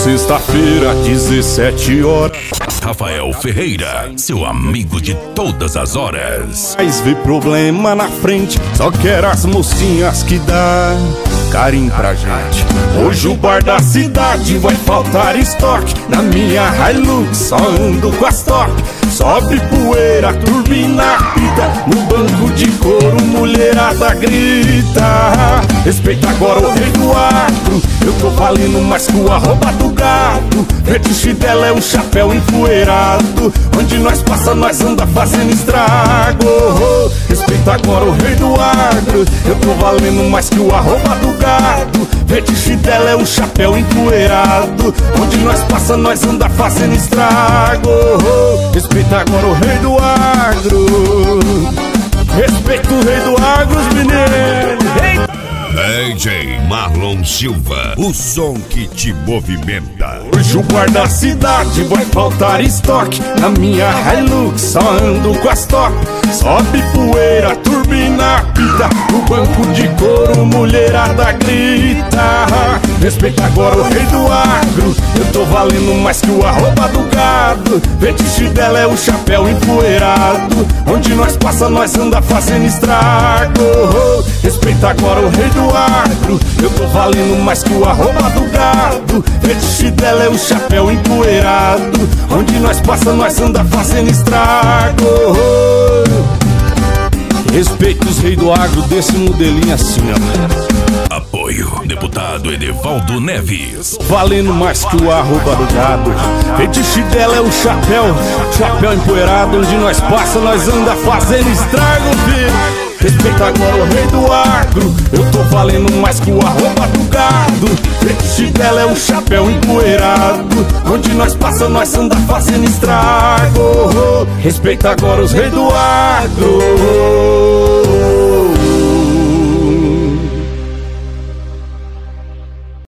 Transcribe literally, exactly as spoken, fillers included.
sexta-feira, dezessete horas. Rafael Ferreira, seu amigo de todas as horas. Mas vê problema na frente, só quer as mocinhas que dá carinho pra gente. Hoje o bar da cidade vai faltar estoque. Na minha Hilux só ando com as top. Sobe poeira, turbina apita. No banco de couro, mulherada grita. Respeita agora o rei do agro. Eu tô valendo mais que o arroba do gado. Fetiche dela é um chapéu empoeirado. Onde nós passa, nós anda fazendo estrago. Respeita agora o rei do agro. Eu tô valendo mais que o arroba do gado. Fetiche dela é um chapéu empoeirado. Onde nós passa, nós anda fazendo estrago. Respeita agora o rei do agro. Respeita o rei do agro, os meninos. D J Marlon Silva, o som que te movimenta. Hoje o bar da cidade vai faltar estoque. Na minha Hilux só ando com as top. Sobe poeira, turbina apita. No banco de couro, mulherada grita. Respeita agora o rei do agro. Eu tô valendo mais que o arroba do gado. Fetiche dela é o chapéu empoeirado. Onde nós passa, nós anda fazendo estrago. Respeita agora o rei do agro. Eu tô valendo mais que o arroba do gado. Fetiche dela é o chapéu empoeirado. Onde nós passa, nós anda fazendo estrago. Respeita os reis do agro desse modelinho assim, ó. Apoio, deputado Edevaldo Neves. Valendo mais que o arroba do gado. Fetiche dela é o chapéu, chapéu empoeirado. Onde nós passa, nós anda fazendo estrago, filho. Respeita agora o rei do agro. Eu tô valendo mais que o arroba do gado. Fetiche dela é um chapéu empoeirado. Onde nós passa, nós anda fazendo estrago. Respeita agora os reis do agro.